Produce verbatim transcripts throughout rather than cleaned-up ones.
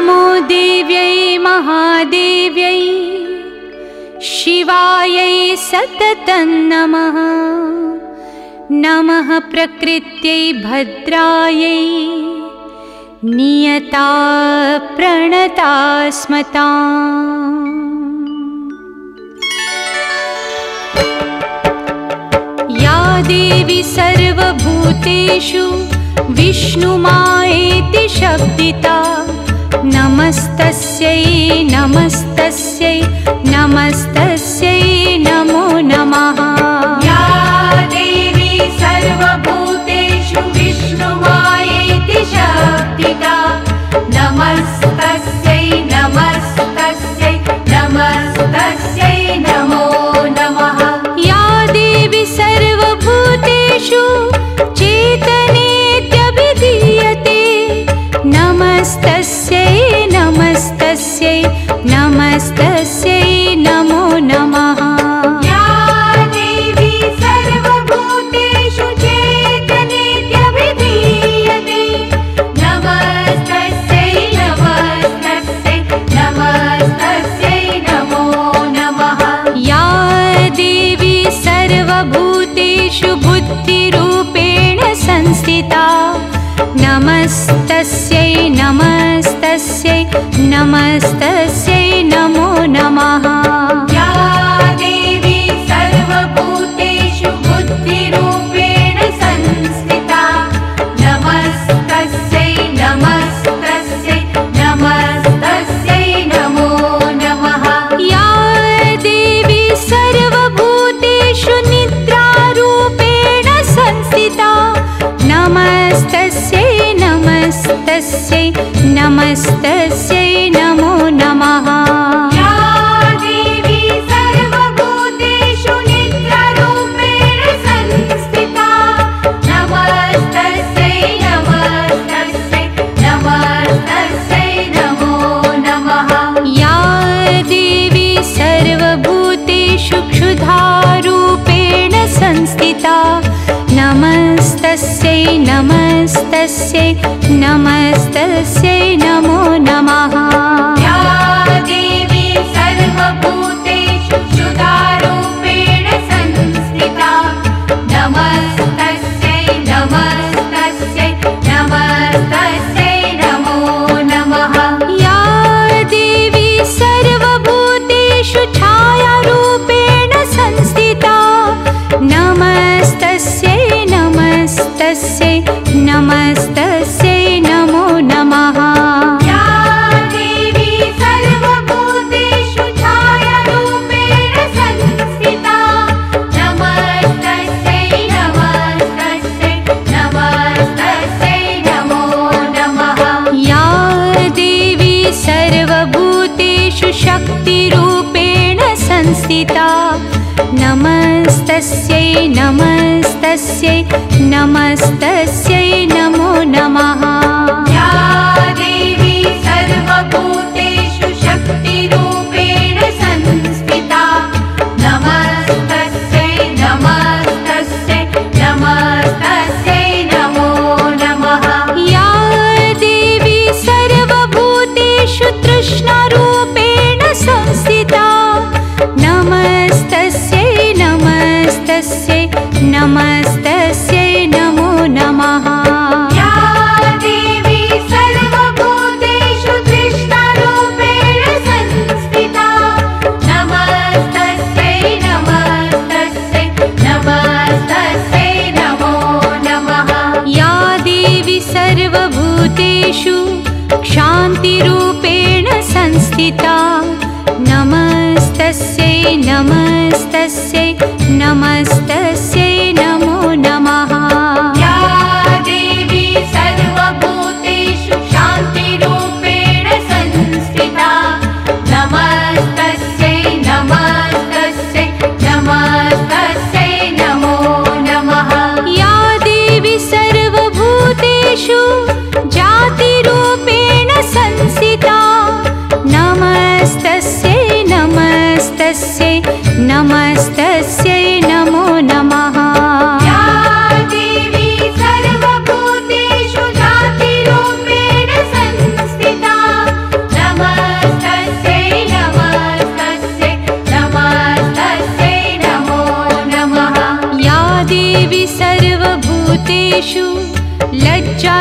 नमो देव्यै महादेव्यै शिवायै सततं नमः। नमः प्रकृत्यै भद्रायै नियता प्रणता स्मताम्। या देवी सर्वभूतेषु विष्णुमायेति शब्दिता नमस्तस्यै नमस्तस्यै नमस्तस्यै नमो नमः। या देवी सर्वभूतेषु विष्णुमायेति शब्दिता नमस्तस्यै नमस्तस्यै नमस्तस्यै नमो नमः। या देवी सर्वभूतेषु चेतनेत्यभिधीयते नमस्तस्यै नमस्तस्यै नमस्तस्यै नमो नमः। या देवी सर्वभूतेषु चेतनेत्यभिधीयते नमस्तस्यै नमस्तस्यै नमस्तस्यै नमो नमः। या देवी सर्वभूतेषु बुद्धिरूपेण संस्थिता नमस्तस्यै नमस्तस्यै नमस्तस्यै नमो नमः। या देवी सर्वभूतेषु बुद्धिरूपेण संस्थिता नमस्तस्यै नमस्तस्यै नमस्तस्यै नमो नमः। या देवी सर्वभूतेषु निद्रारूपेण संस्थिता नमस्तस्यै नमस्तस्यै नमस्तस्यै नमो नमः। या देवी सर्वभूतेषु निद्रारूपेण संस्थिता नमस्तस्यै नमस्तस्यै नमस्तस्यै नमो नमः। या देवी सर्वभूतेषु क्षुधारूपेण संस्थिता नमस्तस्यै नमस्तस्यै नमस्तस्यै नमो नमः। या देवी सर्वभूतेषु क्षुधारूपेण संस्थिता नमस्तस्यै नमस्तस्यै नमस्तस्यै नमो नमः। या देवी सर्वभूतेषु छायारूपेण संस्थिता नमस्तस्यै नमस्तस्यै नमस्तस्यै नमो नमः। या देवी सर्वभूतेषु छायारूपेण संस्थिता नमस्तस्यै नमस्तस्यै नमस्तस्यै नमो नमः। या देवी सर्वभूतेषु शक्तिरूपेण संस्थिता नमस्तस्यै नमस्तस्यै नमस्तस्यै नमो नमः। या देवी सर्वभूतेषु शक्तिरूपेण संस्थिता नमस्तस्यै नमस्तस्यै नमस्तस्यै नमो नमः। या देवी सर्वभूतेषु तृष्णारूपेण संस्थिता नमस्तस्यै नमस्तस्यै नमस्तस्यै नमो नमः। या देवी सर्वभूतेषु तृष्णारूपेण संस्थिता नमस्तस्यै नमस्तस्यै नमस्तस्यै नमो नमः। या देवी सर्वभूतेषु क्षान्तिरूपेण संस्थिता नमस्तस्यै नमस्तस्यै नमस्तस्यै नमो नमः। या देवी सर्वभूतेषु शान्तिरूपेण संस्थिता नमस्तस्यै नमस्तस्यै नमस्तस्यै नमो नमः। या देवी सर्वभूतेषु जातिरूपेण संस्थिता नमस्तस्यै नमस्तस्यै नमस्तस्यै नमो नमः।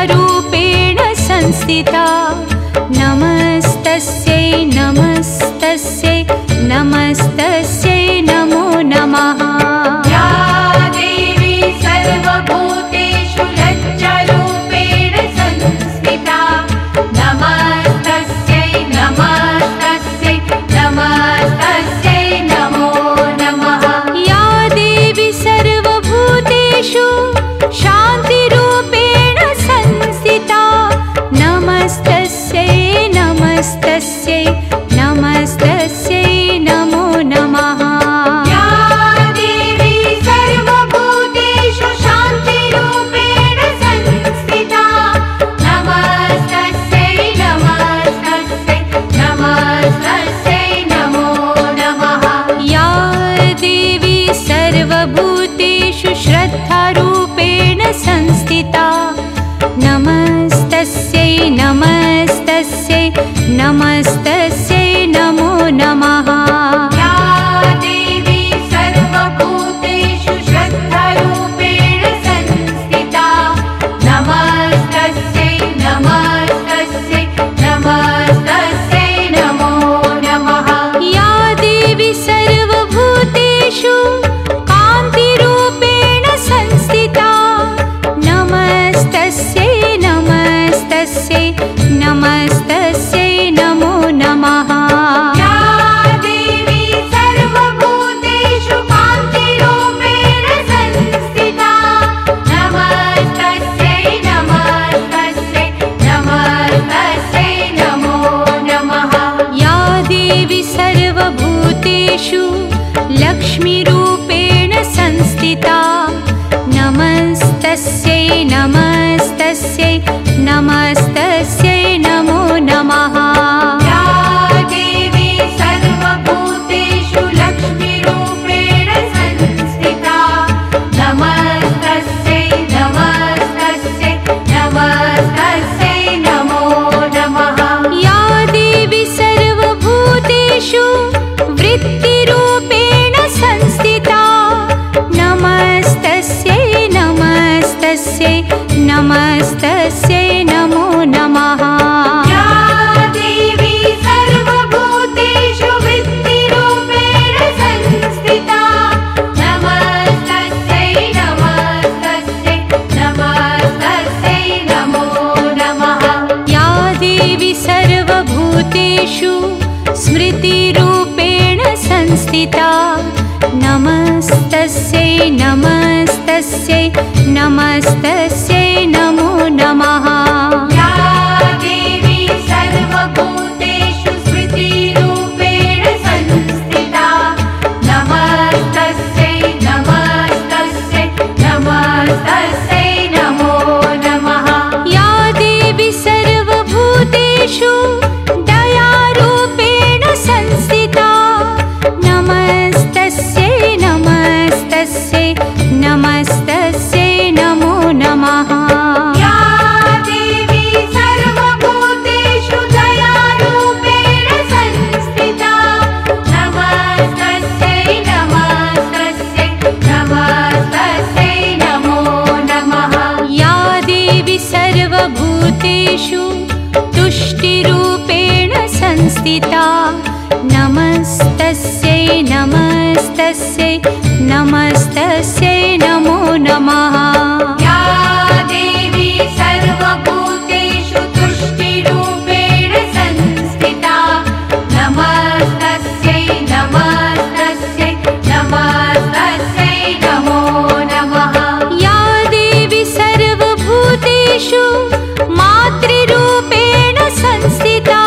वृत्तिरूपेण संस्थिता नमस्तस्यै नमस्तस्यै नमस्तस्यै नमो नमः। या देवी सर्वभूतेषु लज्जारूपेण संस्थिता नमस्तस्यै नमस्तस्यै नमस्तस्यै नमो नमः। या देवी सर्वभूतेषु शान्तिरूपेण संस्थिता नमस्तस्यै नमस्तस्यै नमस्तस्यै नमो नमः। या देवी सर्वभूतेषु शान्तिरूपेण संस्थिता नमस्तस्यै नमस्तस्यै नमस्तस्यै नमो नमः। या देवी सर्वभूतेषु श्रद्धारूपेण संस्थिता नमस्तस्यै नमस्तस्यै नमस्तस्यै नमो नमः। या देवी सर्वभूतेषु श्रद्धारूपेण संस्थिता नमस्तस्यै नमस्तस्यै नमस्तस्यै नमो नमः। या देवी सर्वभूतेषु कान्तिरूपेण संस्थिता नमस्तस्यै नमस्तस्यै नमस्तस्यै नमो नमः। या देवी सर्वभूतेषु कान्तिरूपेण संस्थिता नमस्तस्यै नमस्तस्यै नमस्तस्यै नमो नमः। या देवी सर्वभूतेषु लक्ष्मीरूपेण संस्थिता नमस्तस्यै नमस्तस्यै नमस्तस्यै नमो नमः। या देवी सर्वभूतेषु लक्ष्मीरूपेण संस्थिता नमस्तस्यै नमस्तस्यै नमस्तस्यै नमो नमः। या देवी सर्वभूतेषु वृत्तिरूपेण संस्थिता नमस्तस्यै नमस्तस्यै नमस्तस्यै नमो नमः। या देवी सर्वभूतेषु वृत्तिरूपेण संस्थिता नमस्तस्यै नमस्तस्यै नमस्तस्यै नमो नमः। या देवी सर्वभूतेषु स्मृतिरूपेण संस्थिता नमस्तस्यै नमस्तस्यै नमस्तस्यै नमो नमः। या देवी सर्वभूतेषु स्मृतिरूपेण संस्थिता नमस्तस्यै नमस्तस्यै नमस्तस्यै नमो नमः। या देवी सर्वभूतेषु दयारूपेण संस्थिता नमस्तस्यै नमस्तस्यै नमस्तस्यै नमो नमः। या देवी सर्वभूतेषु दयारूपेण संस्थिता नमस्तस्यै नमस्तस्यै नमस्तस्यै नमो नमः। या देवी सर्वभूतेषु तुष्टिरूपेण संस्थिता नमस्तस्यै नमस्तस्यै नमस्तस्यै नमो नमः। या देवी सर्वभूतेषु तुष्टिरूपेण संस्थिता नमस्तस्यै नमस्तस्यै नमस्तस्यै नमो नमः। या देवी सर्वभूतेषु मातृरूपेण संस्थिता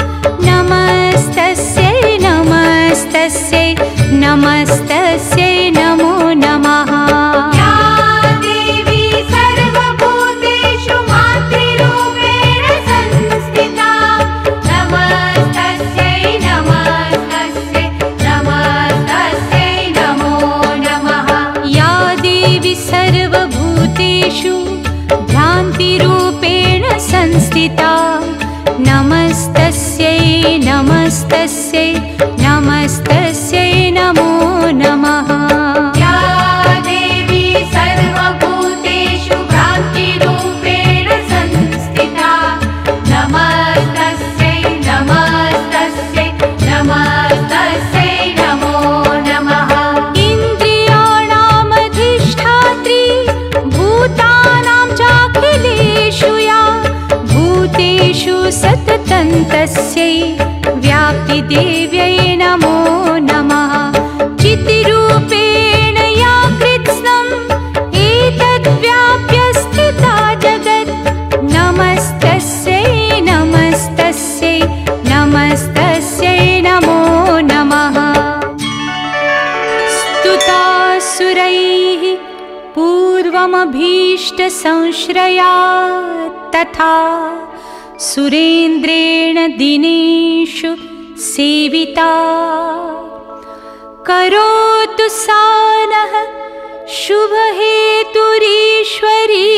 नमस्तस्यै नमस्तस्यै नमस्तस्यै नमो नमः। या देवी सर्वभूतेषु मातृरूपेण संस्थिता नमस्तस्यै नमस्तस्यै नमस्तस्यै नमो नमः। या देवी सर्वभूतेषु भ्रान्तिरूपेण संस्थिता नमस्तस्यै नमस्तस्यै नमस्तस्यै नमो नमः। या देवी सर्वभूतेषु भ्रान्तिरूपेण संस्थिता नमस्तस्यै व्याप्तिदेव्यै नमो नमः चितिरूपेण या कृत्स्नम् एतद्व्याप्य स्थिता जगत् नमस्तस्यै नमस्तस्यै नमस्तस्यै नमो नमः स्तुतासुरैः पूर्वमभीष्टसंश्रया तथा सुरेन्द्रेण दिनेषु सेविता करोतु सा नः शुभहेतुरीश्वरी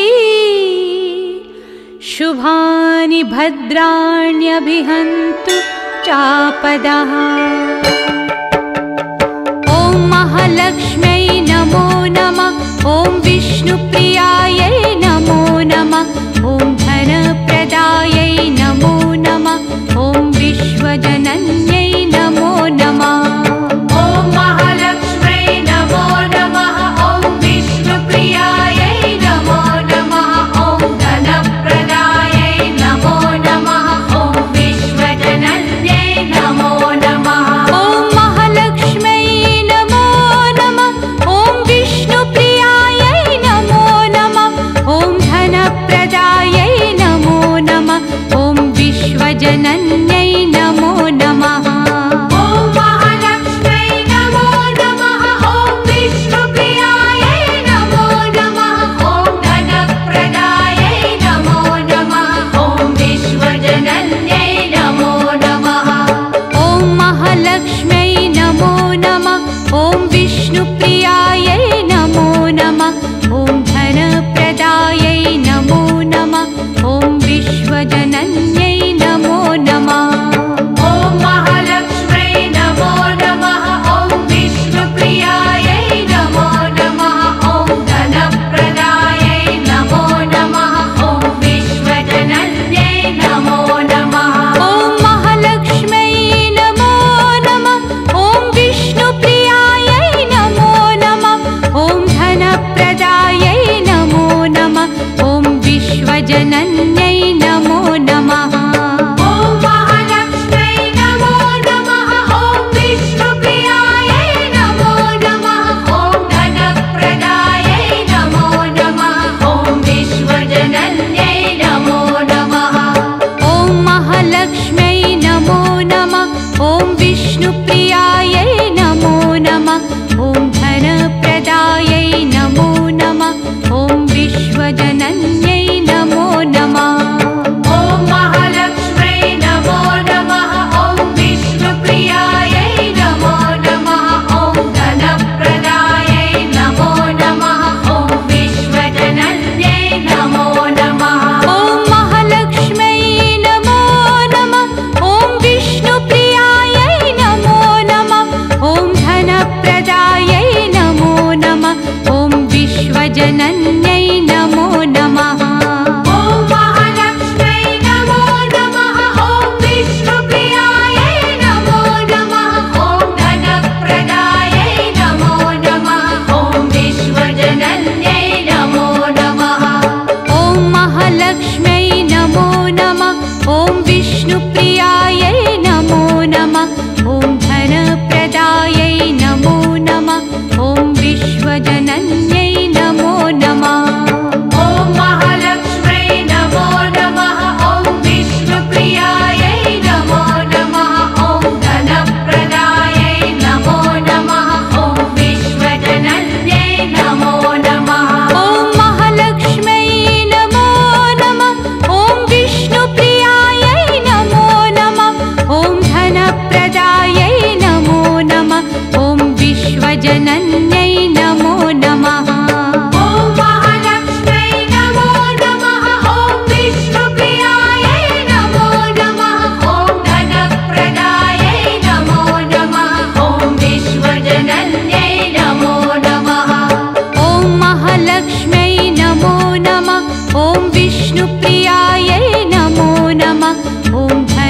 शुभानि भद्राण्यभिहन्तु चापदः ॐ महालक्ष्म्यै नमो नमः ॐ विष्णुप्रियायै नमो नमः ॐ धनप्रदायै नमो नमः ॐ विश्वजनन्यै नमो नमः ॐ महालक्ष्म्यै नमो नमः ॐ विष्णुप्रियायै नमो नमः ॐ धनप्रदायै नमो नमः ॐ विश्वजनन्यै नमो नमः ॐ महालक्ष्म्यै नमो नमः ॐ विष्णुप्रियायै नमो नमः ॐ धनप्रदायै नमो नमः ॐ विश्वजनन्यै नमो नमः ॐ महालक्ष्म्यै नमो नमः ॐ विष्णुप्रियायै नमो नमः ॐ धनप्रदायै नमो नमः ॐ विश्वजनन्यै नमो नमः ॐ महालक्ष्म्यै नमो नमः ॐ विष्णुप्रियायै नमो नमः ॐ धनप्रदायै नमो नमः ॐ विश्वजनन्यै नमो नमः ॐ महालक्ष्म्यै नमो नमः ॐ विष्णुप्रियायै नमो नमः ॐ धनप्रदायै नमो नमः ॐ विश्वजनन्यै नमो नमः ॐ महालक्ष्म्यै नमो नमः ॐ विष्णुप्रियायै नमो नमः ॐ धनप्रदायै नमो नमः ॐ विश्वजनन्यै नमो नमः ॐ महालक्ष्म्यै नमो नमः ॐ विष्णुप्रियायै नमो नमः ॐ धनप्रदायै नमो नमः ॐ विश्वजनन्यै नमो नमः ॐ महालक्ष्म्यै नमो नमः ॐ विष्णुप्रियायै नमो नमः ॐ धनप्रदायै नमो नमः ॐ विश्वजनन्यै नमो नमः ॐ महालक्ष्म्यै नमो नमः ॐ विष्णुप्रियायै नमो नमः ॐ धनप्रदायै नमो नमः ॐ विश्वजनन्यै नमो नमः ॐ महालक्ष्म्यै नमो नमः ॐ विष्णुप्रियायै नमो नमः ॐ धनप्रदायै नमो नमः ॐ विश्वजनन्यै नमो नमः ॐ महालक्ष्म्यै नमो नमः ॐ विष्णुप्रियायै नमो नमः ॐ धनप्रदायै नमो नमः ॐ विश्वजनन्यै नमो नमः ॐ महालक्ष्म्यै नमो नमः ॐ विष्णुप्रियायै नमो नमः ॐ धनप्रदायै नमो नमः ॐ विश्वजनन्यै नमो नमः ॐ महालक्ष्म्यै नमो नमः ॐ विष्णुप्रियायै नमो नमः ॐ धनप्रदायै नमो नमः ॐ विश्वजनन्यै नमो नमः ॐ महालक्ष्म्यै नमो नमः ॐ विष्णुप्रियायै नमो नमः ॐ धनप्रदायै नमो नमः ॐ विश्वजनन्यै नमो नमः ॐ महालक्ष्म्यै नमो नमः ॐ विष्णुप्रियायै नमो नमः ॐ धनप्रदायै नमो नमः ॐ विश्वजनन्यै नमो नमः ॐ महालक्ष्म्यै नमो नमः ॐ विष्णुप्रियायै नमो नमः ॐ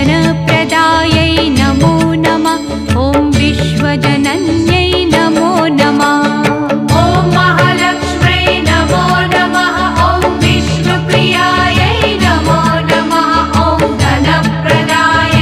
धनप्रदायै नमो नमः ॐ विश्वजनन्यै नमो नमः ॐ महालक्ष्म्यै नमो नमः ॐ विष्णुप्रियायै नमो नमः ॐ धनप्रदायै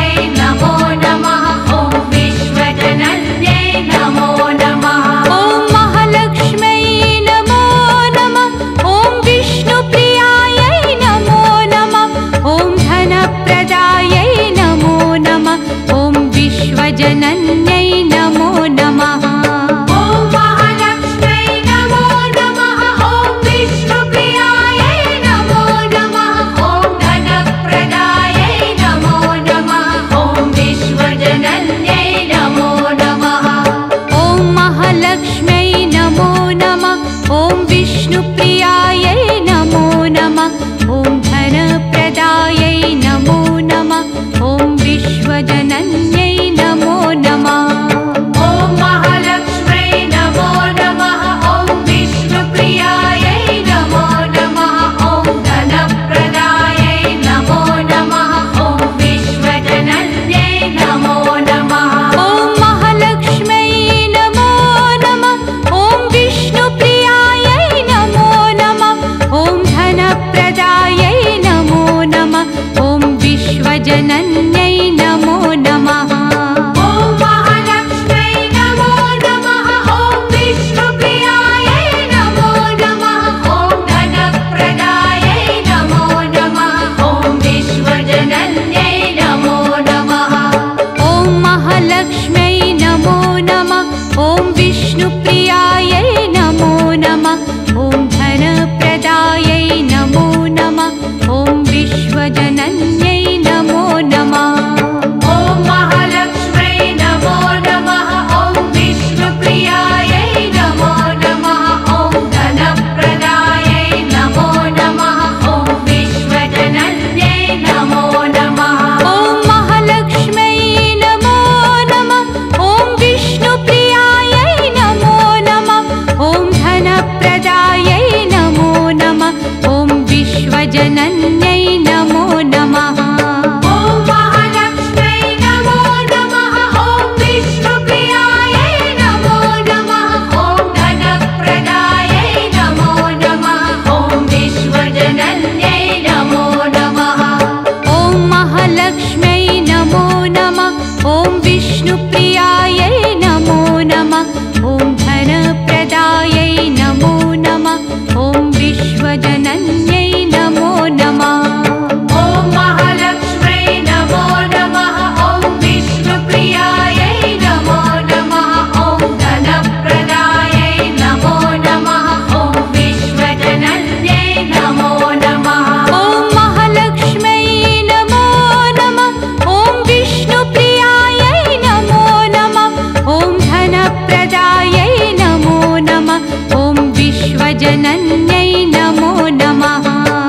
विश्वजनन्यै नमो नमः। ॐ महालक्ष्म्यै नमो नमः। ॐ विष्णुप्रियायै नमो नमः। ॐ धनप्रदायै नमो नमः। ॐ विश्वजनन्यै नमो नमः। ॐ महालक्ष्म्यै नमो नमः। ॐ विष्णुप्रियायै नमो नमः। ॐ धनप्रदायै नमो नमः। ॐ विश्वजनन्यै नमो नमः। ॐ महालक्ष्म्यै नमो नमः। ॐ विष्णुप्रियायै नमो नमः। ॐ धनप्रदायै नमो नमः। ॐ विश्वजनन्यै नमो नमः। ॐ महालक्ष्म्यै नमो नमः। ॐ विष्णुप्रियायै नमो नमः। ॐ धनप्रदायै नमो नमः। ॐ विश्वजनन्यै नमो नमः। ॐ महालक्ष्म्यै नमो नमः। ॐ विष्णुप्रियायै नमो नमः। ॐ धनप्रदायै नमो नमः। ॐ विश्वजनन्यै नमो नमः। ॐ महालक्ष्म्यै नमो नमः। ॐ विष्णुप्रियायै नमो नमः। ॐ धनप्रदायै नमो नमः। ॐ विश्वजनन्यै नमो नमः। ॐ महालक्ष्म्यै नमो नमः। ॐ विष्णुप्रियायै नमो नमः। ॐ धनप्रदायै नमो नमः। ॐ विश्वजनन्यै नमो नमः। ॐ महालक्ष्म्यै नमो नमः। ॐ विष्णुप्रियायै नमो नमः। ॐ धनप्रदायै नमो नमः। ॐ विश्वजनन्यै नमो नमः। ॐ महालक्ष्म्यै नमो नमः। ॐ विष्णुप्रियायै नमो नमः। ॐ धनप्रदायै नमो नमः। ॐ विश्वजनन्यै नमो नमः। ॐ महालक्ष्म्यै नमो नमः। ॐ विष्णुप्रियायै नमो नमः। ॐ धनप्रदायै नमो नमः। ॐ विश्वजनन्यै नमो नमः।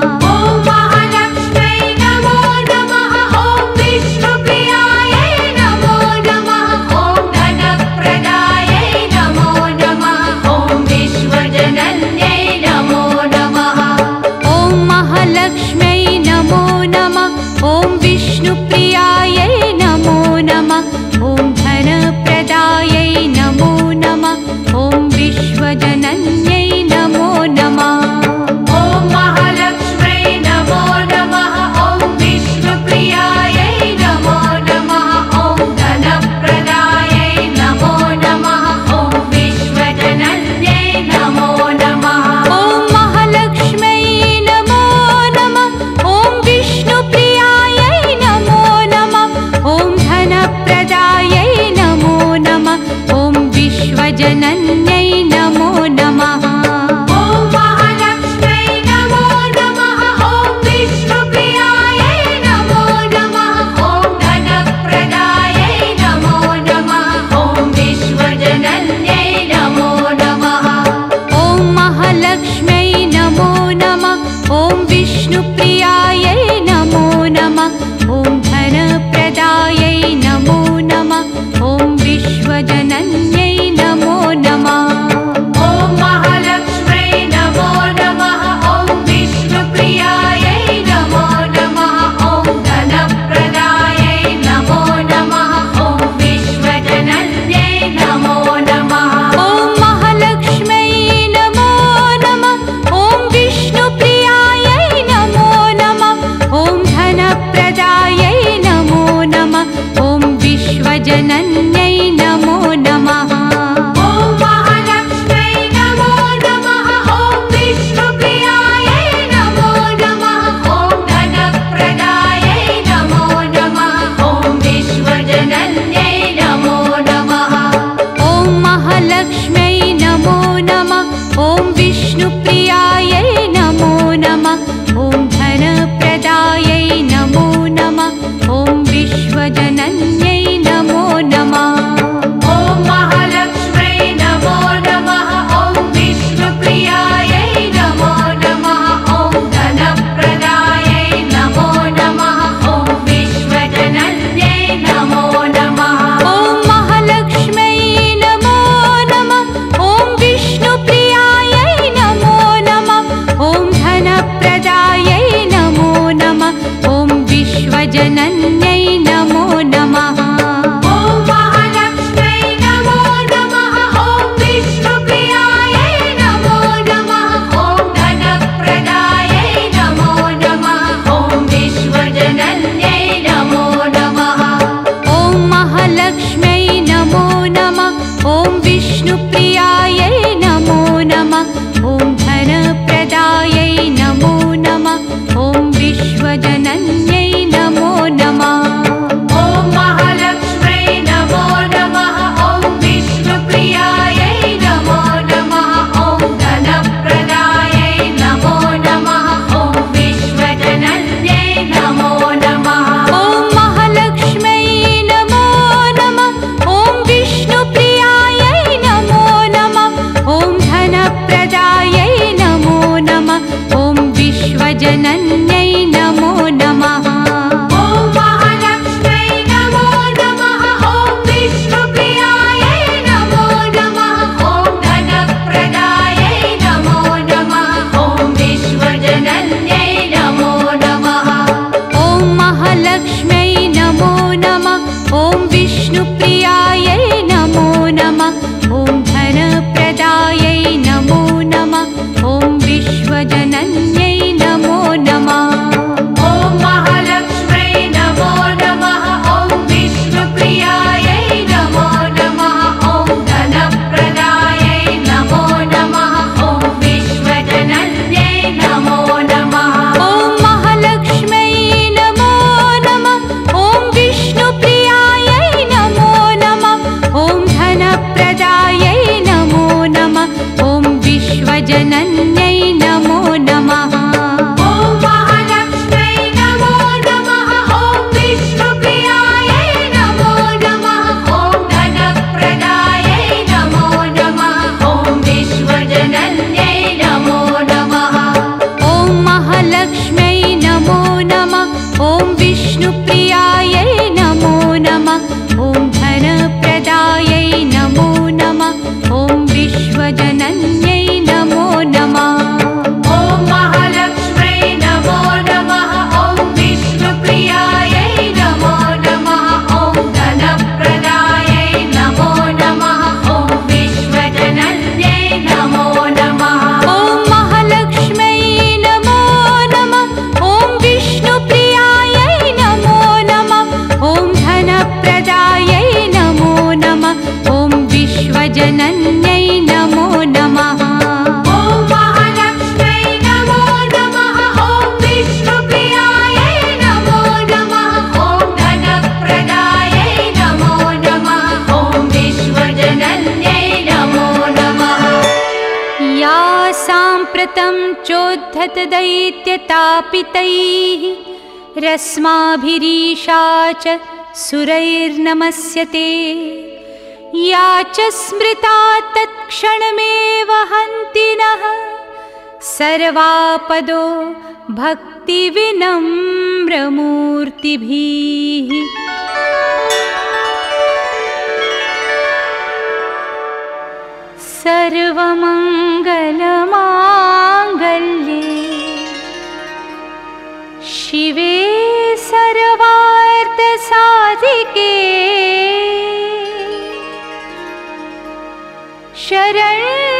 ॐ महालक्ष्म्यै नमो नमः। ॐ विष्णुप्रियायै नमो नमः। ॐ धनप्रदायै नमो नमः। ॐ विश्वजनन्यै नमो नमः। ॐ महालक्ष्म्यै नमो नमः। ॐ विष्णुप्रियायै नमो नमः। ॐ धनप्रदायै नमो नमः। ॐ विश्वजनन्यै नमो नमः। ॐ महालक्ष्म्यै नमो नमः। ॐ विष्णुप्रियायै नमो नमः। ॐ धनप्रदायै नमो नमः। ॐ विश्वजनन्यै नमो नमः। ॐ महालक्ष्म्यै नमो नमः। ॐ विष्णुप्रियायै नमो नमः। ॐ धनप्रदायै नमो नमः। ॐ विश्वजनन्यै नमो नमः। ॐ महालक्ष्म्यै नमो नमः। ॐ विष्णुप्रियायै नमो नमः। ॐ धनप्रदायै नमो नमः। ॐ विश्वजनन्यै नमो नमः। ॐ महालक्ष्म्यै नमो नमः। ॐ विष्णुप्रियायै नमो नमः। ॐ धनप्रदायै नमो नमः। ॐ विश्वजनन्यै नमो नमः। ॐ महालक्ष्म्यै नमो नमः। ॐ विष्णुप्रियायै नमो नमः। ॐ धनप्रदायै नमो नमः। ॐ विश्वजनन्यै नमो नमः। ॐ महालक्ष्म्यै नमो नमः। ॐ विष्णुप्रियायै नमो नमः। ॐ धनप्रदायै नमो नमः। ॐ विश्वजनन्यै नमो नमः। ॐ महालक्ष्म्यै नमो नमः। ॐ विष्णुप्रियायै नमो नमः। ॐ धनप्रदायै नमो नमः। ॐ विश्वजनन्यै नमो नमः। ॐ महालक्ष्म्यै नमो नमः। ॐ विष्णुप्रियायै नमो नमः। ॐ धनप्रदायै नमो नमः। ॐ विश्वजनन्यै नमो नमः। विश्वजनन्यै नमो नमः। ॐ महालक्ष्म्यै नमो नमः। ॐ विष्णुप्रियायै नमो नमः। ॐ धनप्रदायै नमो नमः। ॐ विश्वजनन्यै नमो नमः। ॐ महालक्ष्म्यै नमो नमः। ॐ विष्णुप्रियायै नमो नमः। ॐ धनप्रदायै नमो नमः। ॐ विश्वजनन्यै नमो नमः। ॐ महालक्ष्म्यै नमो नमः। ॐ विष्णुप्रियायै नमो नमः। ॐ धनप्रदायै नमो नमः। ॐ विश्वजनन्यै नमो नमः। ॐ महालक्ष्म्यै नमो नमः। ॐ विष्णुप्रियायै नमो नमः। ॐ धनप्रदायै नमो नमः। ॐ विश्वजनन्यै नमो नमः। ॐ महालक्ष्म्यै नमो नमः। ॐ विष्णुप्रियायै नमो नमः। ॐ धनप्रदायै नमो नमः। ॐ विश्वजनन्यै नमो नमः। ॐ महालक्ष्म्यै नमो नमः। ॐ विष्णुप्रियायै नमो नमः। ॐ धनप्रदायै नमो नमः। ॐ विश्वजनन्यै नमो नमः। ॐ महालक्ष्म्यै नमो नमः। ॐ विष्णुप्रियायै नमो नमः। ॐ धनप्रदायै नमो नमः। ॐ विश्वजनन्यै नमो नमः। ॐ महालक्ष्म्यै नमो नमः। ॐ विष्णुप्रियायै नमो नमः। ॐ धनप्रदायै नमो नमः। ॐ विश्वजनन्यै नमो नमः। ॐ महालक्ष्म्यै नमो नमः। ॐ विष्णुप्रियायै नमो नमः। ॐ धनप्रदायै नमो नमः। ॐ विश्वजनन्यै नमो नमः। ॐ महालक्ष्म्यै नमो नमः। ॐ विष्णुप्रियायै नमो नमः। ॐ धनप्रदायै नमो नमः। ॐ विश्वजनन्यै नमो नमः। ॐ महालक्ष्म्यै नमो नमः। ॐ विष्णुप्रियायै नमो नमः। ॐ धनप्रदायै नमो नमः। ॐ विश्वजनन्यै नमो नमः। ॐ महालक्ष्म्यै नमो नमः। ॐ विष्णुप्रियायै नमो नमः। ॐ धनप्रदायै नमो नमः। ॐ विश्वजनन्यै नमो नमः। ॐ महालक्ष्म्यै नमो नमः। ॐ विष्णुप्रियायै नमो नमः। ॐ धनप्रदायै नमो नमः। ॐ विश्वजनन्यै नमो नमः। या साम्प्रतं चोद्धतदैत्यतापितैः रस्माभिरीशा च सुरैर्नमस्यते, या च स्मृता तत्क्षणमेव हन्ति नः सर्वापदो भक्तिविनम्रमूर्तिभिः। सर्वमङ्गलमाङ्गल्ये शिवे सर्वार्थसाधिके शरण्ये